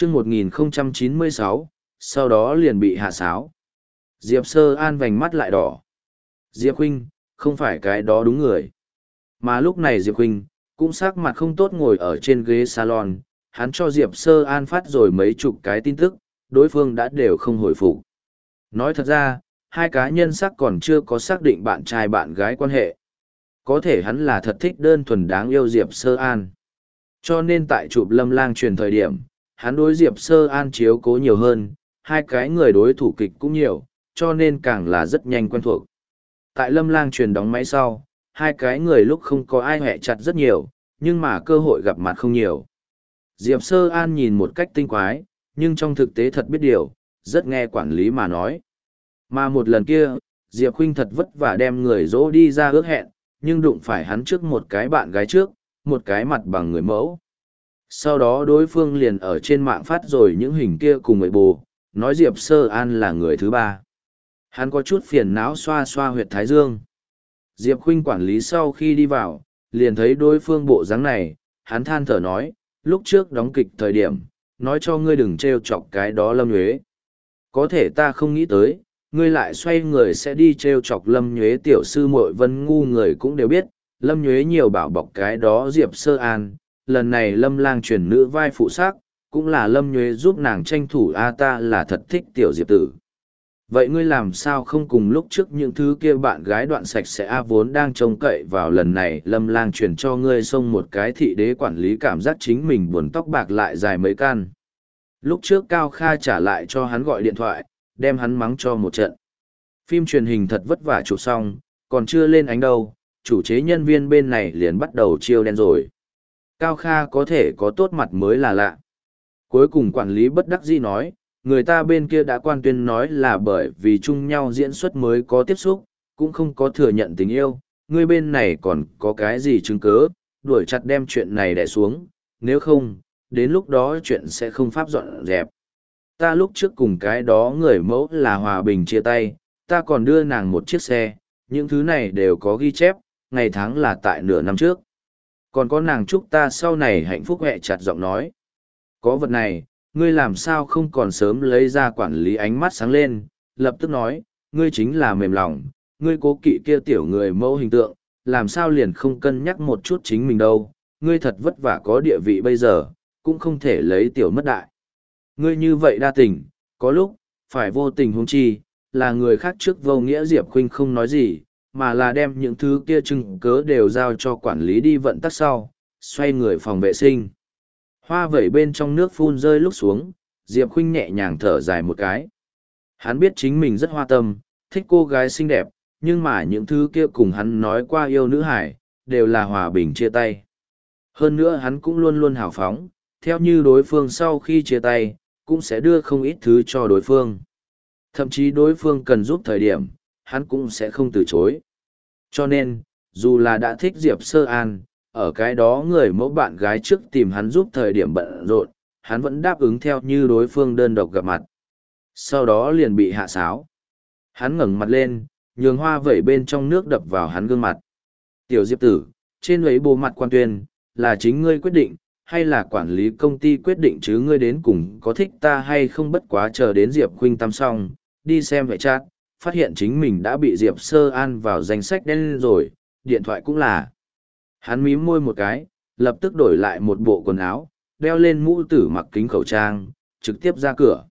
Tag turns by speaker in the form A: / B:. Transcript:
A: chương 1096, sau đó liền bị hạ sáo. Diệp Sơ An vành mắt lại đỏ. Diệp Huynh, không phải cái đó đúng người. Mà lúc này Diệp Huynh, cũng sắc mặt không tốt ngồi ở trên ghế salon, hắn cho Diệp Sơ An phát rồi mấy chục cái tin tức, đối phương đã đều không hồi phục. Nói thật ra, hai cá nhân sắc còn chưa có xác định bạn trai bạn gái quan hệ. Có thể hắn là thật thích đơn thuần đáng yêu Diệp Sơ An. Cho nên tại chụp Lâm Lang truyền thời điểm, hắn đối Diệp Sơ An chiếu cố nhiều hơn, hai cái người đối thủ kịch cũng nhiều, cho nên càng là rất nhanh quen thuộc. Tại Lâm Lang truyền đóng máy sau, hai cái người lúc không có ai hẹ chặt rất nhiều, nhưng mà cơ hội gặp mặt không nhiều. Diệp Sơ An nhìn một cách tinh quái, nhưng trong thực tế thật biết điều, rất nghe quản lý mà nói. Mà một lần kia, Diệp Khuynh thật vất vả đem người dỗ đi ra ước hẹn, nhưng đụng phải hắn trước một cái bạn gái trước, một cái mặt bằng người mẫu. Sau đó đối phương liền ở trên mạng phát rồi những hình kia cùng người bồ, nói Diệp Sơ An là người thứ ba. Hắn có chút phiền não xoa xoa huyệt thái dương. Diệp Khuynh quản lý sau khi đi vào, liền thấy đối phương bộ dáng này, hắn than thở nói, lúc trước đóng kịch thời điểm, nói cho ngươi đừng trêu chọc cái đó Lâm Nhuế. Có thể ta không nghĩ tới, ngươi lại xoay người sẽ đi trêu chọc Lâm Nhuế tiểu sư muội Vân ngu người cũng đều biết, Lâm Nhuế nhiều bảo bọc cái đó Diệp Sơ An, lần này Lâm Lang chuyển nữ vai phụ sắc, cũng là Lâm Nhuế giúp nàng tranh thủ ta là thật thích tiểu Diệp tử. Vậy ngươi làm sao không cùng lúc trước những thứ kia bạn gái đoạn sạch sẽ vốn đang trông cậy vào lần này Lâm Lang truyền cho ngươi xông một cái thị đế quản lý cảm giác chính mình buồn tóc bạc lại dài mấy căn. Lúc trước Cao Kha trả lại cho hắn gọi điện thoại, đem hắn mắng cho một trận. Phim truyền hình thật vất vả chụp xong, còn chưa lên ánh đâu, chủ chế nhân viên bên này liền bắt đầu chiêu đen rồi. Cao Kha có thể có tốt mặt mới là lạ. Cuối cùng quản lý bất đắc dĩ nói, người ta bên kia đã quan tuyên nói là bởi vì chung nhau diễn xuất mới có tiếp xúc, cũng không có thừa nhận tình yêu, người bên này còn có cái gì chứng cớ, đuổi chặt đem chuyện này đè xuống, nếu không, đến lúc đó chuyện sẽ không pháp dọn dẹp. Ta lúc trước cùng cái đó người mẫu là hòa bình chia tay, ta còn đưa nàng một chiếc xe, những thứ này đều có ghi chép, ngày tháng là tại nửa năm trước. Còn có nàng chúc ta sau này hạnh phúc hẹ chặt giọng nói. Có vật này, ngươi làm sao không còn sớm lấy ra quản lý ánh mắt sáng lên, lập tức nói, ngươi chính là mềm lòng, ngươi cố kỵ kia tiểu người mẫu hình tượng, làm sao liền không cân nhắc một chút chính mình đâu, ngươi thật vất vả có địa vị bây giờ, cũng không thể lấy tiểu mất đại. Ngươi như vậy đa tình, có lúc, phải vô tình huống chi, là người khác trước vô nghĩa Diệp Khuynh không nói gì, mà là đem những thứ kia chứng cớ đều giao cho quản lý đi vận tắc sau, xoay người phòng vệ sinh. Hoa vẩy bên trong nước phun rơi lúc xuống, Diệp Khuynh nhẹ nhàng thở dài một cái. Hắn biết chính mình rất hoa tâm, thích cô gái xinh đẹp, nhưng mà những thứ kia cùng hắn nói qua yêu nữ hải, đều là hòa bình chia tay. Hơn nữa hắn cũng luôn luôn hào phóng, theo như đối phương sau khi chia tay, cũng sẽ đưa không ít thứ cho đối phương. Thậm chí đối phương cần giúp thời điểm, hắn cũng sẽ không từ chối. Cho nên, dù là đã thích Diệp Sơ An, ở cái đó người mẫu bạn gái trước tìm hắn giúp thời điểm bận rộn, hắn vẫn đáp ứng theo như đối phương đơn độc gặp mặt. Sau đó liền bị hạ sáo. Hắn ngẩng mặt lên, nhường hoa vẩy bên trong nước đập vào hắn gương mặt. Tiểu Diệp tử, trên ấy bộ mặt quan tuyên, là chính ngươi quyết định, hay là quản lý công ty quyết định chứ ngươi đến cùng có thích ta hay không, bất quá chờ đến Diệp Khuynh tắm xong, đi xem vệ chat, phát hiện chính mình đã bị Diệp Sơ An vào danh sách đen rồi, điện thoại cũng là. Hắn mím môi một cái, lập tức đổi lại một bộ quần áo, đeo lên mũ tử mặc kính khẩu trang, trực tiếp ra cửa.